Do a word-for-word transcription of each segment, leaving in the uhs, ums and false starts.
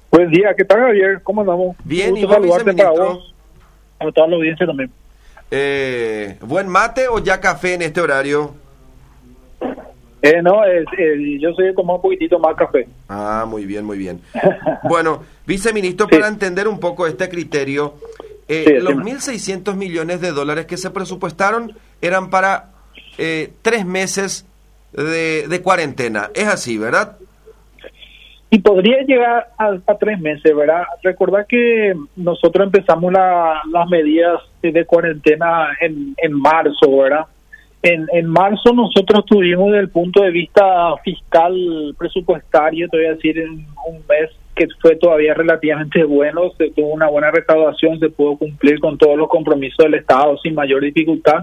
Buen día, ¿qué tal, Javier? ¿Cómo andamos? Bien, Un ¿y gusto vos, saludarte para viceministro? vos, para toda la audiencia también. Eh, ¿Buen mate o ya café en este horario? Eh, no, es, eh, yo soy de tomar un poquitito más café. Ah, muy bien, muy bien. Bueno, viceministro, Sí. para entender un poco este criterio, eh, Sí, los decime. mil seiscientos millones de dólares que se presupuestaron eran para eh, tres meses de, de cuarentena. Es así, ¿verdad? Y podría llegar a, a tres meses, ¿verdad? Recordad que nosotros empezamos la- las medidas de cuarentena en, en marzo, ¿verdad? En, en marzo nosotros tuvimos desde el punto de vista fiscal presupuestario, te voy a decir, en un mes que fue todavía relativamente bueno, se tuvo una buena recaudación, se pudo cumplir con todos los compromisos del Estado sin mayor dificultad,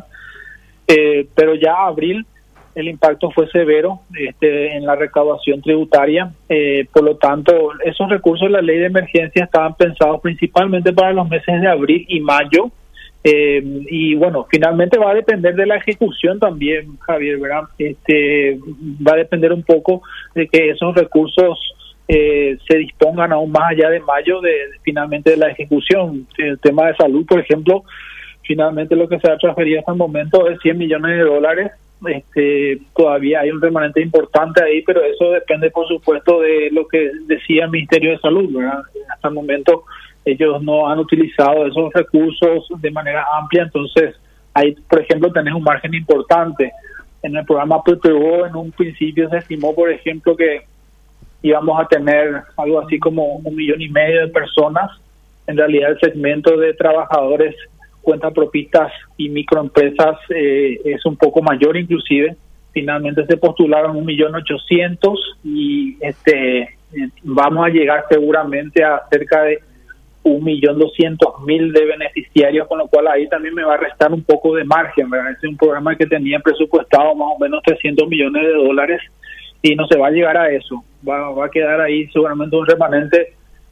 eh, pero ya abril el impacto fue severo este, en la recaudación tributaria, eh, por lo tanto esos recursos de la ley de emergencia estaban pensados principalmente para los meses de abril y mayo. Eh, y bueno, finalmente va a depender de la ejecución también, Javier, ¿verdad? Este, va a depender un poco de que esos recursos eh, se dispongan aún más allá de mayo de, de finalmente de la ejecución. El tema de salud, por ejemplo, finalmente lo que se ha transferido hasta el momento es cien millones de dólares. Este, todavía hay un remanente importante ahí, pero eso depende, por supuesto, de lo que decía el Ministerio de Salud, ¿verdad? Hasta el momento ellos no han utilizado esos recursos de manera amplia, entonces ahí, por ejemplo, tenés un margen importante. En el programa P P O, en un principio se estimó, por ejemplo, que íbamos a tener algo así como un millón y medio de personas. En realidad el segmento de trabajadores, cuentapropistas y microempresas eh, es un poco mayor inclusive. Finalmente se postularon un millón ochocientos y este eh, vamos a llegar seguramente a cerca de un millón doscientos mil de beneficiarios, con lo cual ahí también me va a restar un poco de margen, ¿verdad? Es un programa que tenía presupuestado más o menos trescientos millones de dólares y no se va a llegar a eso, va, va a quedar ahí seguramente un remanente,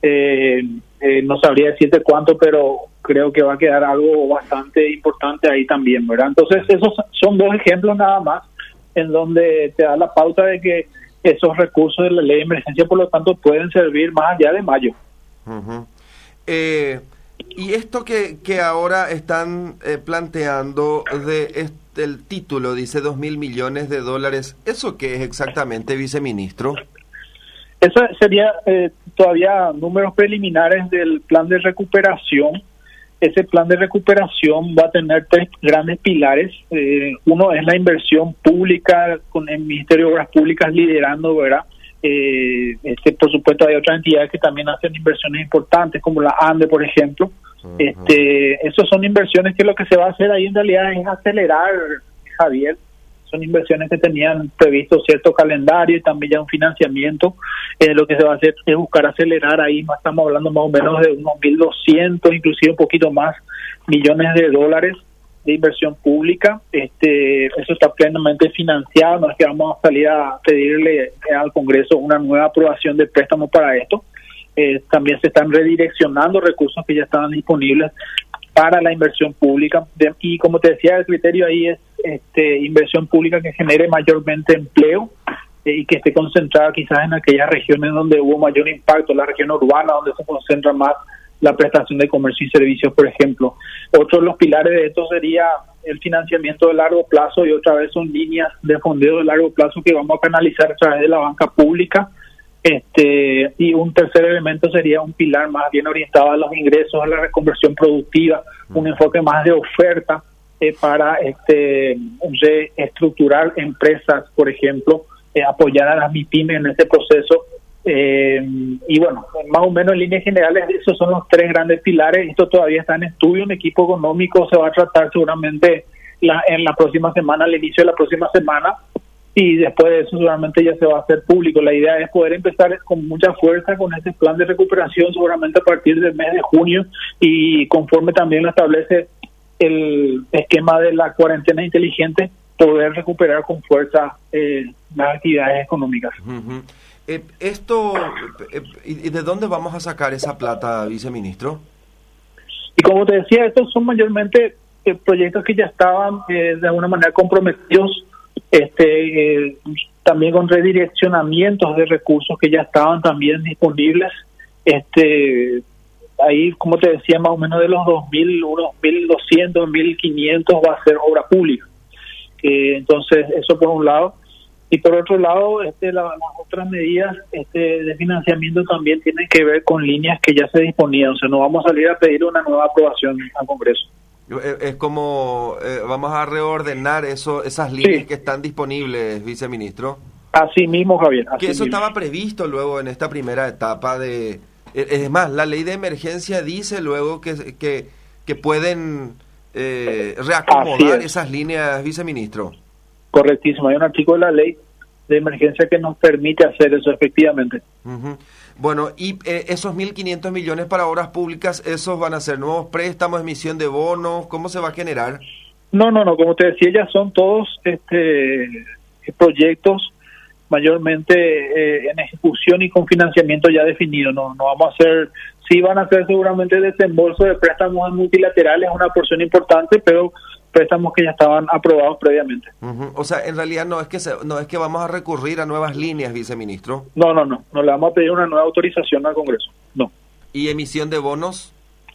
eh, eh, no sabría decirte cuánto, pero creo que va a quedar algo bastante importante ahí también, ¿verdad? Entonces esos son dos ejemplos nada más en donde te da la pauta de que esos recursos de la ley de emergencia, por lo tanto, pueden servir más allá de mayo. Uh-huh. Eh, y esto que, que ahora están eh, planteando de este, el título, dice dos mil millones de dólares, ¿eso qué es exactamente, viceministro? Eso sería eh, todavía números preliminares del plan de recuperación. Ese plan de recuperación va a tener tres grandes pilares. Eh, uno es la inversión pública, con el Ministerio de Obras Públicas liderando, ¿verdad? Eh, este, por supuesto hay otras entidades que también hacen inversiones importantes, como la ANDE, por ejemplo. Uh-huh. Este, esas son inversiones que lo que se va a hacer ahí en realidad es acelerar, Javier. Son inversiones que tenían previsto cierto calendario y también ya un financiamiento. Eh, lo que se va a hacer es buscar acelerar ahí, más estamos hablando más o menos de unos mil doscientos, inclusive un poquito más, millones de dólares de inversión pública. Este, eso está plenamente financiado, no es que vamos a salir a pedirle al Congreso una nueva aprobación de préstamo para esto. Eh, también se están redireccionando recursos que ya estaban disponibles para la inversión pública, de, y como te decía, el criterio ahí es este, inversión pública que genere mayormente empleo eh, y que esté concentrada quizás en aquellas regiones donde hubo mayor impacto, la región urbana donde se concentra más la prestación de comercio y servicios, por ejemplo. Otro de los pilares de esto sería el financiamiento de largo plazo, y otra vez son líneas de fondeo de largo plazo que vamos a canalizar a través de la banca pública. Este, y un tercer elemento sería un pilar más bien orientado a los ingresos, a la reconversión productiva, un enfoque más de oferta eh, para este reestructurar empresas, por ejemplo, eh, apoyar a las MIPYME en este proceso. Eh, y bueno, más o menos en líneas generales esos son los tres grandes pilares. Esto todavía está en estudio, un equipo económico se va a tratar seguramente la, en la próxima semana, al inicio de la próxima semana, y después de eso seguramente ya se va a hacer público. La idea es poder empezar con mucha fuerza con este plan de recuperación seguramente a partir del mes de junio, y conforme también lo establece el esquema de la cuarentena inteligente, poder recuperar con fuerza eh, las actividades económicas. Uh-huh. Eh, esto, eh, ¿y de dónde vamos a sacar esa plata, viceministro? Y como te decía, estos son mayormente eh, proyectos que ya estaban eh, de alguna manera comprometidos, este eh, también con redireccionamientos de recursos que ya estaban también disponibles. este ahí, como te decía, más o menos de los dos mil, unos mil doscientos, mil quinientos va a ser obra pública. Eh, entonces, eso por un lado. Y por otro lado, este, la, las otras medidas este, de financiamiento también tienen que ver con líneas que ya se disponían. O sea, no vamos a salir a pedir una nueva aprobación al Congreso. Es como, eh, vamos a reordenar eso, esas líneas Sí. que están disponibles, viceministro. Así mismo, Javier. Así Que eso mismo. estaba previsto luego en esta primera etapa de... Es más, la ley de emergencia dice luego que, que, que pueden eh, reacomodar esas líneas, viceministro. Correctísimo. Hay un artículo de la ley de emergencia que nos permite hacer eso, efectivamente. Uh-huh. Bueno, y eh, esos mil quinientos millones para obras públicas, ¿esos van a ser nuevos préstamos, emisión de bonos? ¿Cómo se va a generar? No, no, no. Como te decía, ya son todos este proyectos mayormente eh, en ejecución y con financiamiento ya definido. No, no vamos a hacer, sí van a ser seguramente desembolso de préstamos multilaterales, una porción importante, pero préstamos que ya estaban aprobados previamente. Uh-huh. O sea, en realidad no es que se, no es que vamos a recurrir a nuevas líneas, viceministro. No, no, no. No le vamos a pedir una nueva autorización al Congreso. No. ¿Y emisión de bonos?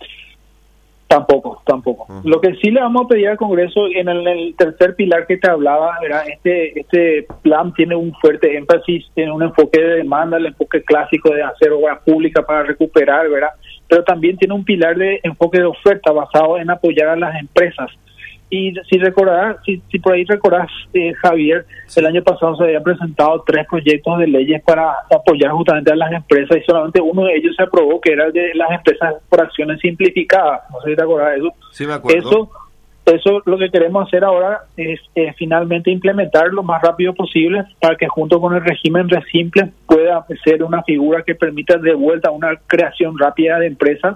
Tampoco, tampoco. Uh-huh. Lo que sí le vamos a pedir al Congreso, en el, en el tercer pilar que te hablaba, era este este plan tiene un fuerte énfasis en un enfoque de demanda, el enfoque clásico de hacer obra pública para recuperar, ¿verdad? Pero también tiene un pilar de enfoque de oferta basado en apoyar a las empresas. Y si recordarás, si, si por ahí recordás, eh, Javier, el año pasado se habían presentado tres proyectos de leyes para apoyar justamente a las empresas y solamente uno de ellos se aprobó, que era el de las empresas por acciones simplificadas. No sé si te acordás de eso. Sí, me acuerdo. Eso, eso lo que queremos hacer ahora es eh, finalmente implementar lo más rápido posible para que junto con el régimen Resimple pueda ser una figura que permita de vuelta una creación rápida de empresas.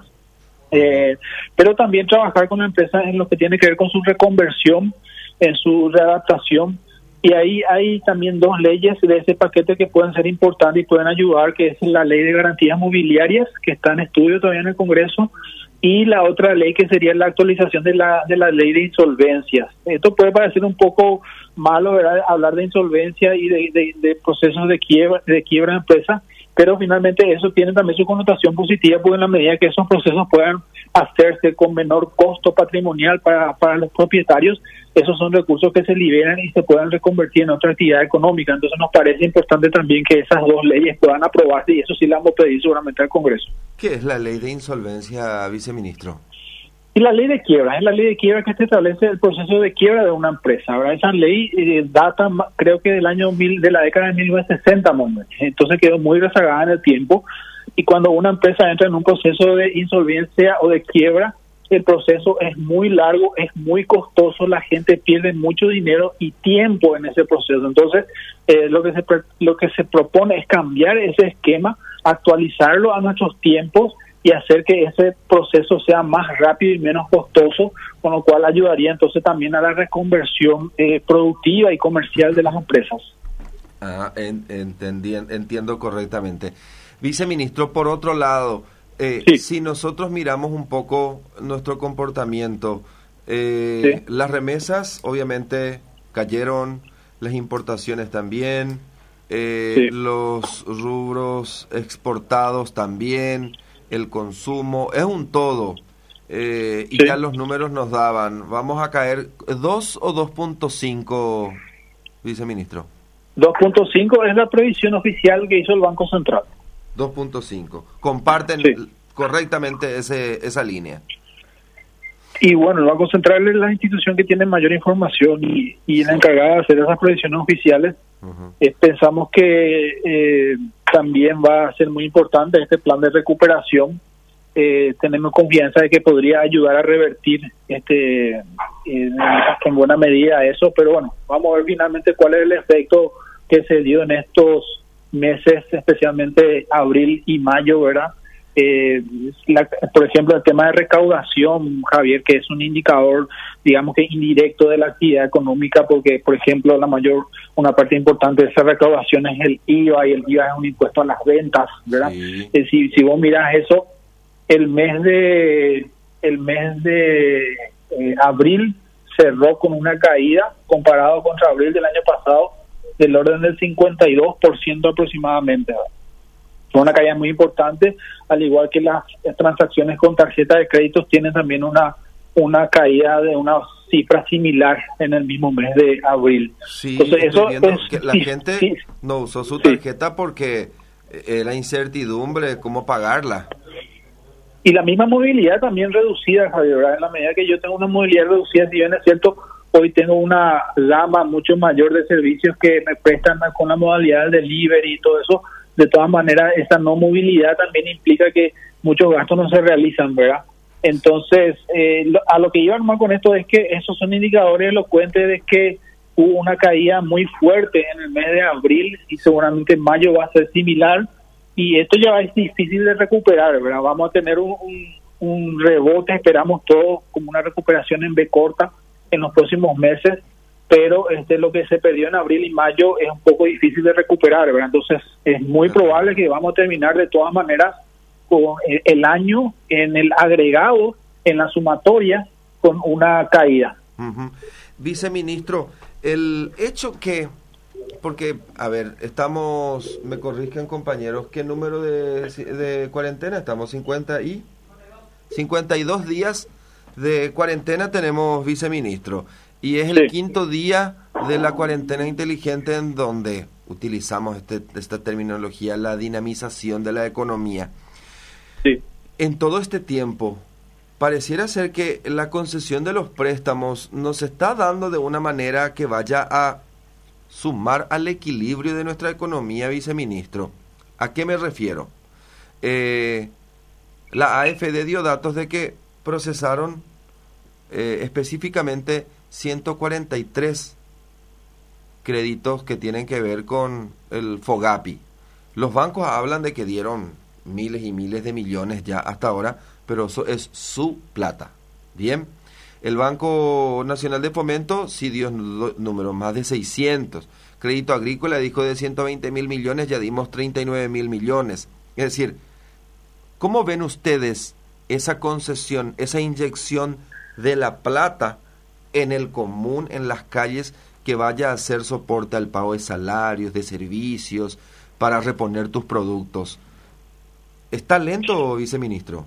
Eh, pero también trabajar con la empresa en lo que tiene que ver con su reconversión, en su readaptación, y ahí hay también dos leyes de ese paquete que pueden ser importantes y pueden ayudar, que es la ley de garantías mobiliarias, que está en estudio todavía en el Congreso, y la otra ley que sería la actualización de la de la ley de insolvencias. Esto puede parecer un poco malo, ¿verdad?, hablar de insolvencia y de, de, de procesos de quiebra de quiebra de empresa, pero finalmente eso tiene también su connotación positiva, porque en la medida que esos procesos puedan hacerse con menor costo patrimonial para, para los propietarios, esos son recursos que se liberan y se puedan reconvertir en otra actividad económica. Entonces nos parece importante también que esas dos leyes puedan aprobarse, y eso sí la vamos a pedir seguramente al Congreso. ¿Qué es la ley de insolvencia, viceministro? Y la ley de quiebra, es la ley de quiebra que se establece el proceso de quiebra de una empresa, ¿verdad? Esa ley eh, data, creo que del año mil, de la década de mil novecientos sesenta, entonces quedó muy rezagada en el tiempo, y cuando una empresa entra en un proceso de insolvencia o de quiebra, el proceso es muy largo, es muy costoso, la gente pierde mucho dinero y tiempo en ese proceso. Entonces, eh, lo que se lo que se propone es cambiar ese esquema, actualizarlo a nuestros tiempos y hacer que ese proceso sea más rápido y menos costoso, con lo cual ayudaría entonces también a la reconversión eh, productiva y comercial de las empresas. Ah, en, entendí, entiendo correctamente. Viceministro, por otro lado, eh, sí. si nosotros miramos un poco nuestro comportamiento, eh, sí. las remesas obviamente cayeron, las importaciones también, eh, sí. los rubros exportados también, el consumo, es un todo, eh, y sí. ya los números nos daban, vamos a caer dos o dos punto cinco, viceministro. dos punto cinco es la previsión oficial que hizo el Banco Central. dos punto cinco, comparten sí. correctamente ese esa línea. Y bueno, el Banco Central es la institución que tiene mayor información y, y la encargada de hacer esas previsiones oficiales. Uh-huh. Eh, pensamos que eh, también va a ser muy importante este plan de recuperación. Eh, tenemos confianza de que podría ayudar a revertir este eh, en buena medida eso, pero bueno, vamos a ver finalmente cuál es el efecto que se dio en estos meses, especialmente abril y mayo, ¿verdad? Eh, la, por ejemplo, el tema de recaudación, Javier, que es un indicador, digamos que indirecto de la actividad económica, porque, por ejemplo, la mayor, una parte importante de esa recaudación es el I V A, y el I V A es un impuesto a las ventas, ¿verdad? Sí. Eh, si, si vos miras eso, el mes de el mes de eh, abril cerró con una caída comparado contra abril del año pasado del orden del cincuenta y dos por ciento aproximadamente, ¿verdad? Fue una caída muy importante, al igual que las transacciones con tarjeta de créditos tienen también una una caída de una cifra similar en el mismo mes de abril. Sí, entonces eso viendo es, que la sí, gente sí, no usó su sí. tarjeta porque era incertidumbre de cómo pagarla. Y la misma movilidad también reducida, Javier, ¿verdad? En la medida que yo tengo una movilidad reducida, si bien es cierto, hoy tengo una gama mucho mayor de servicios que me prestan con la modalidad del delivery y todo eso. De todas maneras, esa no movilidad también implica que muchos gastos no se realizan, ¿verdad? Entonces, eh, lo, a lo que iba más con esto es que esos son indicadores elocuentes de que hubo una caída muy fuerte en el mes de abril y seguramente en mayo va a ser similar, y esto ya es difícil de recuperar, ¿verdad? Vamos a tener un, un, un rebote, esperamos todos, como una recuperación en B corta en los próximos meses, pero este lo que se perdió en abril y mayo es un poco difícil de recuperar, ¿verdad? Entonces es muy probable que vamos a terminar de todas maneras con el, el año en el agregado, en la sumatoria, con una caída. Uh-huh. Viceministro, el hecho que, porque, a ver, estamos, me corrigen compañeros, ¿qué número de, de cuarentena? Estamos cincuenta y cincuenta y dos días de cuarentena tenemos, viceministro. Y es el sí. quinto día de la cuarentena inteligente en donde utilizamos este, esta terminología, la dinamización de la economía. Sí. En todo este tiempo, pareciera ser que la concesión de los préstamos nos está dando de una manera que vaya a sumar al equilibrio de nuestra economía, viceministro. ¿A qué me refiero? Eh, la A F D dio datos de que procesaron eh, específicamente ciento cuarenta y tres créditos que tienen que ver con el FOGAPI. Los bancos hablan de que dieron miles y miles de millones ya hasta ahora, pero eso es su plata. Bien, el Banco Nacional de Fomento sí dio números, más de seiscientos. Crédito Agrícola dijo de ciento veinte mil millones, ya dimos treinta y nueve mil millones. Es decir, ¿cómo ven ustedes esa concesión, esa inyección de la plata en el común, en las calles, que vaya a hacer soporte al pago de salarios, de servicios, para reponer tus productos? ¿Está lento, viceministro?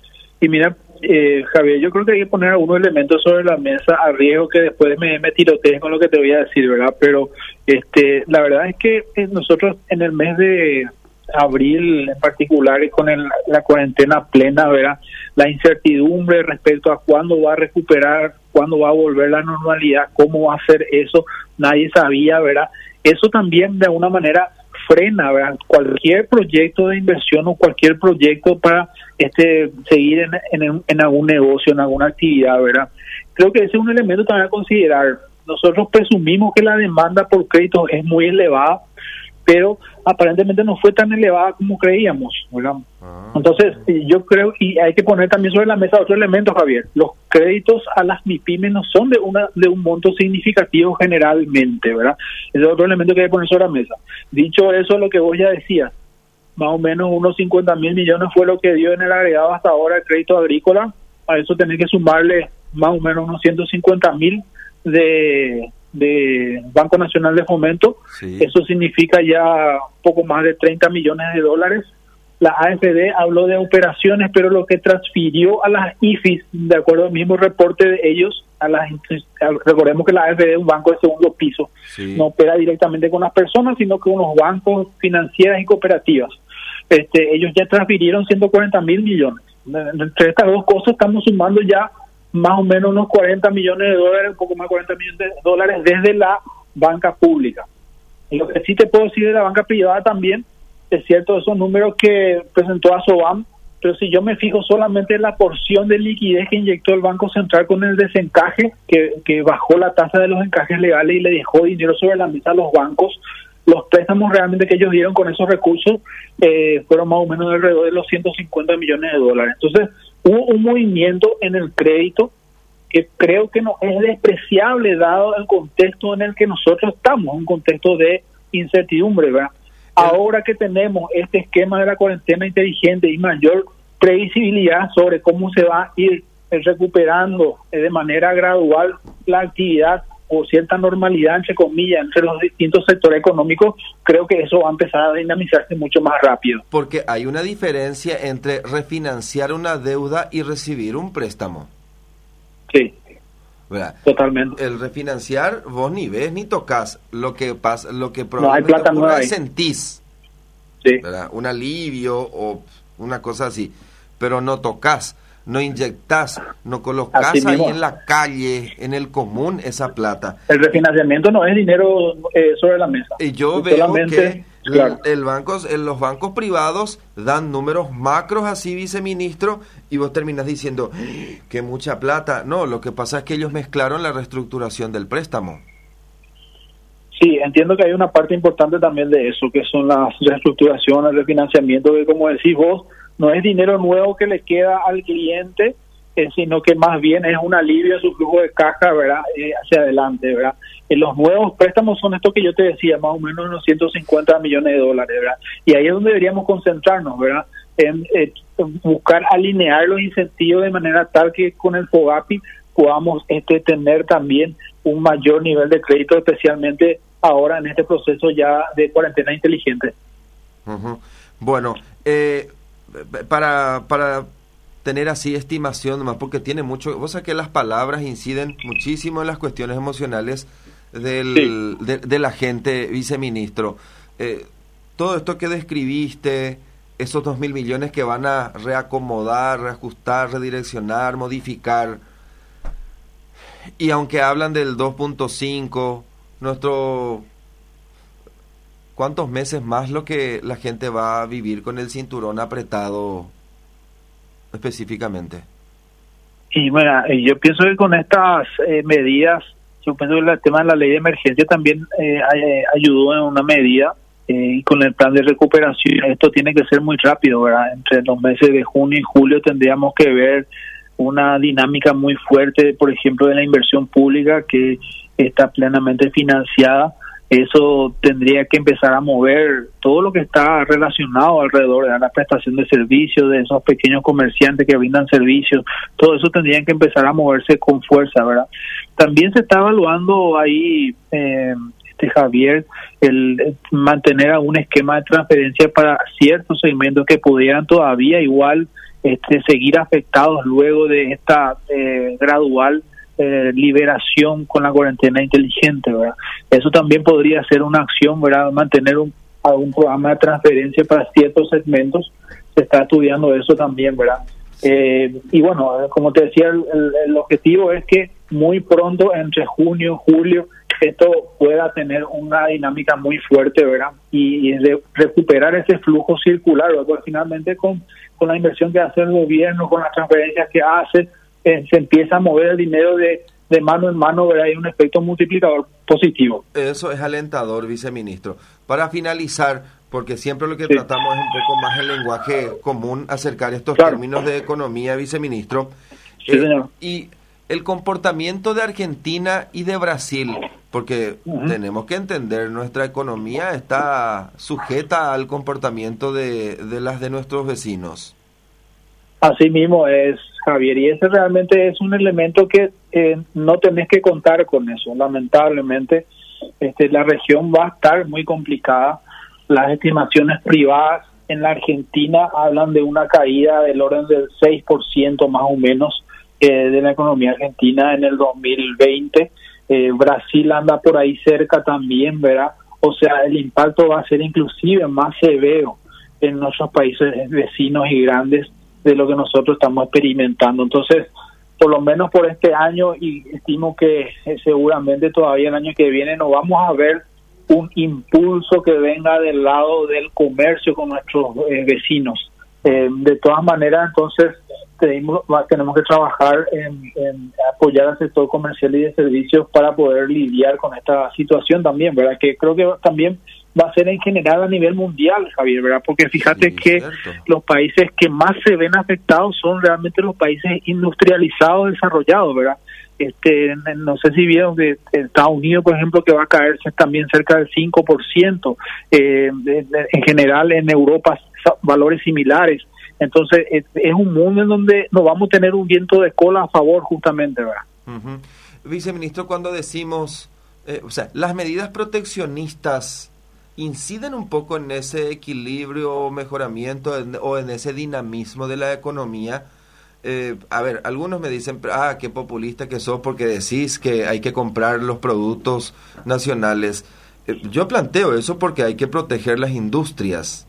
Y mira, eh, Javier, yo creo que hay que poner algunos elementos sobre la mesa a riesgo que después me, me tiroteen con lo que te voy a decir, ¿verdad? Pero este, la verdad es que nosotros en el mes de abril en particular, y con el, la cuarentena plena, ¿verdad? La incertidumbre respecto a cuándo va a recuperar, cuándo va a volver la normalidad, cómo va a hacer eso, nadie sabía, ¿verdad? Eso también de alguna manera frena, ¿verdad? Cualquier proyecto de inversión o cualquier proyecto para este seguir en, en, en algún negocio, en alguna actividad, ¿verdad? Creo que ese es un elemento también a considerar. Nosotros presumimos que la demanda por créditos es muy elevada, pero aparentemente no fue tan elevada como creíamos, ¿verdad? Ah. Entonces, yo creo, y hay que poner también sobre la mesa otro elemento, Javier. Los créditos a las MIPYMES no son de una de un monto significativo generalmente, ¿verdad? Ese es otro elemento que hay que poner sobre la mesa. Dicho eso, lo que vos ya decías, más o menos unos cincuenta mil millones fue lo que dio en el agregado hasta ahora el crédito agrícola. A eso tenés que sumarle más o menos unos ciento cincuenta mil de... de Banco Nacional de Fomento. Sí. Eso significa ya poco más de treinta millones de dólares. La A F D habló de operaciones, pero lo que transfirió a las I F I S, de acuerdo al mismo reporte de ellos, a las recordemos que la A F D es un banco de segundo piso, sí. No opera directamente con las personas, sino con unos bancos, financieras y cooperativas. Este, ellos ya transfirieron ciento cuarenta mil millones. Entre estas dos cosas estamos sumando ya más o menos unos cuarenta millones de dólares, un poco más de cuarenta millones de dólares desde la banca pública. Y lo que sí te puedo decir de la banca privada también, es cierto, esos números que presentó ASOBAM, pero si yo me fijo solamente en la porción de liquidez que inyectó el Banco Central con el desencaje, que, que bajó la tasa de los encajes legales y le dejó dinero sobre la mesa a los bancos, los préstamos realmente que ellos dieron con esos recursos eh, fueron más o menos alrededor de los ciento cincuenta millones de dólares. Entonces, hubo un movimiento en el crédito que creo que no es despreciable dado el contexto en el que nosotros estamos, un contexto de incertidumbre, ¿verdad? Ahora que tenemos este esquema de la cuarentena inteligente y mayor previsibilidad sobre cómo se va a ir recuperando de manera gradual la actividad o cierta normalidad, entre comillas, entre los distintos sectores económicos, creo que eso va a empezar a dinamizarse mucho más rápido. Porque hay una diferencia entre refinanciar una deuda y recibir un préstamo. Sí. ¿Verdad? Totalmente. El refinanciar, vos ni ves ni tocas. Lo que pasa, lo que no hay plata nueva, sentís, sí, ¿verdad? Un alivio o una cosa así, pero no tocas, no inyectás, no colocas ahí en la calle, en el común, esa plata. El refinanciamiento no es dinero eh, sobre la mesa. Y yo y veo que claro. el, el bancos, en los bancos privados dan números macros así, viceministro, y vos terminás diciendo que mucha plata. No, lo que pasa es que ellos mezclaron la reestructuración del préstamo. Sí, entiendo que hay una parte importante también de eso, que son las reestructuraciones, el refinanciamiento, que como decís vos, no es dinero nuevo que le queda al cliente, eh, sino que más bien es un alivio a su flujo de caja, ¿verdad? Eh, hacia adelante, ¿verdad? Eh, los nuevos préstamos son estos que yo te decía, más o menos unos ciento cincuenta millones de dólares, ¿verdad? Y ahí es donde deberíamos concentrarnos, ¿verdad? En, eh, buscar alinear los incentivos de manera tal que con el FOGAPI podamos este, tener también un mayor nivel de crédito, especialmente ahora en este proceso ya de cuarentena inteligente. Uh-huh. Bueno, eh, para para tener así estimación nomás, porque tiene mucho, vos sabés que las palabras inciden muchísimo en las cuestiones emocionales del, sí. de, de la gente, viceministro. Eh, todo esto que describiste, esos dos mil millones que van a reacomodar, reajustar, redireccionar, modificar, y aunque hablan del dos punto cinco, nuestro... ¿Cuántos meses más lo que la gente va a vivir con el cinturón apretado específicamente? Y bueno, yo pienso que con estas eh, medidas, yo pienso que el tema de la ley de emergencia también eh, ayudó en una medida, eh, y con el plan de recuperación esto tiene que ser muy rápido, ¿verdad? Entre los meses de junio y julio tendríamos que ver una dinámica muy fuerte, por ejemplo, de la inversión pública que está plenamente financiada. Eso tendría que empezar a mover todo lo que está relacionado alrededor de la prestación de servicios, de esos pequeños comerciantes que brindan servicios, todo eso tendría que empezar a moverse con fuerza, ¿verdad? También se está evaluando ahí, eh, este Javier, el, el mantener algún esquema de transferencia para ciertos segmentos que pudieran todavía igual este, seguir afectados luego de esta eh, gradual Eh, liberación con la cuarentena inteligente, ¿verdad? Eso también podría ser una acción, ¿verdad? Mantener un, algún programa de transferencia para ciertos segmentos, se está estudiando eso también, ¿verdad? Eh, y bueno, como te decía, el, el, el objetivo es que muy pronto, entre junio y julio, esto pueda tener una dinámica muy fuerte, ¿verdad? Y, y de recuperar ese flujo circular, ¿verdad? Porque finalmente con, con la inversión que hace el gobierno, con las transferencias que hace, Eh, se empieza a mover el dinero de, de mano en mano, ¿verdad? Hay un efecto multiplicador positivo. Eso es alentador, viceministro. Para finalizar, porque siempre lo que sí. tratamos es un poco más el lenguaje común, acercar estos claro. términos de economía, viceministro. Sí, eh, señor. Y el comportamiento de Argentina y de Brasil, porque uh-huh. tenemos que entender, nuestra economía está sujeta al comportamiento de, de las de nuestros vecinos. Así mismo es, Javier, y ese realmente es un elemento que eh, no tenés que contar con eso. Lamentablemente, este, la región va a estar muy complicada. Las estimaciones privadas en la Argentina hablan de una caída del orden del seis por ciento más o menos eh, de la economía argentina en el dos mil veinte. Eh, Brasil anda por ahí cerca también, ¿verdad? O sea, el impacto va a ser inclusive más severo en nuestros países vecinos y grandes de lo que nosotros estamos experimentando. Entonces, por lo menos por este año, y estimo que eh, seguramente todavía el año que viene no vamos a ver un impulso que venga del lado del comercio con nuestros eh, vecinos. Eh, de todas maneras, entonces, tenemos, tenemos que trabajar en, en apoyar al sector comercial y de servicios para poder lidiar con esta situación también, ¿verdad? Que creo que también va a ser en general a nivel mundial, Javier, ¿verdad? Porque fíjate sí, que cierto. Los países que más se ven afectados son realmente los países industrializados, desarrollados, ¿verdad? Este, no sé si vieron que Estados Unidos, por ejemplo, que va a caerse también cerca del cinco por ciento, eh, en general en Europa valores similares. Entonces es, es un mundo en donde nos vamos a tener un viento de cola a favor justamente, ¿verdad? Uh-huh. viceministro, cuando decimos, eh, o sea, las medidas proteccionistas inciden un poco en ese equilibrio o mejoramiento en, o en ese dinamismo de la economía. Eh, a ver, algunos me dicen, ah, qué populista que sos porque decís que hay que comprar los productos nacionales. Eh, yo planteo eso porque hay que proteger las industrias.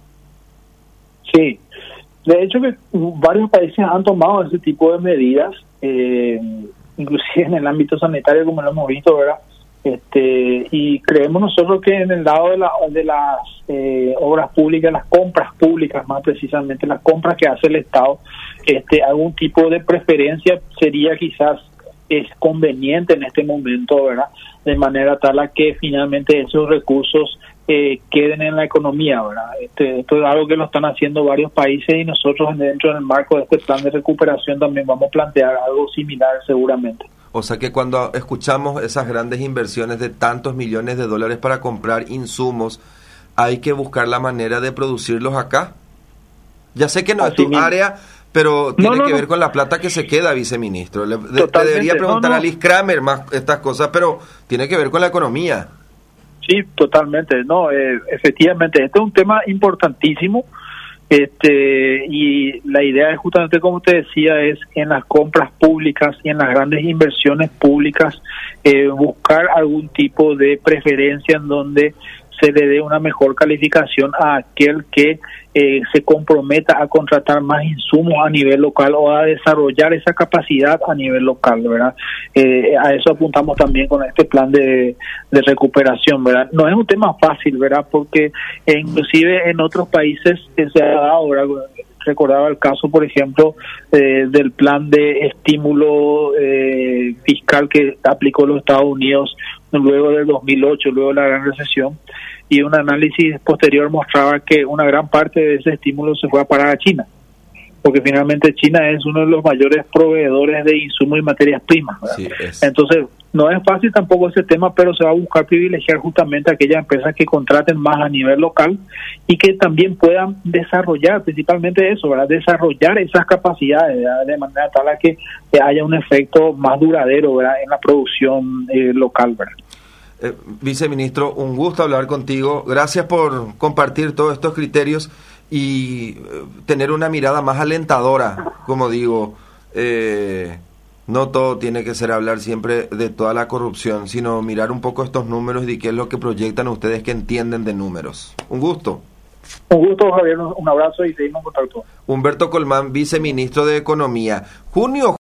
Sí, de hecho que varios países han tomado ese tipo de medidas, eh, inclusive en el ámbito sanitario, como lo hemos visto, ¿verdad? Este, y creemos nosotros que en el lado de, la, de las eh, obras públicas, las compras públicas, más precisamente las compras que hace el Estado, este, algún tipo de preferencia sería quizás es conveniente en este momento, ¿verdad? De manera tal a que finalmente esos recursos eh, queden en la economía, ¿verdad? Este, esto es algo que lo están haciendo varios países y nosotros dentro del marco de este plan de recuperación también vamos a plantear algo similar seguramente. O sea que cuando escuchamos esas grandes inversiones de tantos millones de dólares para comprar insumos, hay que buscar la manera de producirlos acá. Ya sé que no Así es tu mismo. área, pero tiene no, no, que ver no. con la plata que se queda, viceministro. Le, de, te debería preguntar no, no. a Liz Kramer más estas cosas, pero tiene que ver con la economía. Sí, totalmente. No, eh, efectivamente, este es un tema importantísimo. Este y la idea es justamente, como te decía, es en las compras públicas y en las grandes inversiones públicas eh, buscar algún tipo de preferencia en donde se le dé una mejor calificación a aquel que eh, se comprometa a contratar más insumos a nivel local o a desarrollar esa capacidad a nivel local, ¿verdad? Eh, a eso apuntamos también con este plan de, de recuperación, ¿verdad? No es un tema fácil, ¿verdad? Porque eh, inclusive en otros países eh, se ha dado, ¿verdad? Recordaba el caso, por ejemplo, eh, del plan de estímulo eh, fiscal que aplicó los Estados Unidos luego del dos mil ocho, luego de la gran recesión, y un análisis posterior mostraba que una gran parte de ese estímulo se fue a parar a China, porque finalmente China es uno de los mayores proveedores de insumos y materias primas, ¿verdad? Sí, es. Entonces, no es fácil tampoco ese tema, pero se va a buscar privilegiar justamente a aquellas empresas que contraten más a nivel local y que también puedan desarrollar, principalmente eso, ¿verdad? Desarrollar esas capacidades, ¿verdad? De manera tal a que haya un efecto más duradero, ¿verdad? En la producción eh, local, ¿verdad? Eh, viceministro, un gusto hablar contigo. Gracias por compartir todos estos criterios y eh, tener una mirada más alentadora, como digo. Eh, no todo tiene que ser hablar siempre de toda la corrupción, sino mirar un poco estos números y qué es lo que proyectan ustedes que entienden de números. Un gusto. Un gusto, Javier. Un abrazo y seguimos en contacto. Humberto Colmán, viceministro de Economía. Junio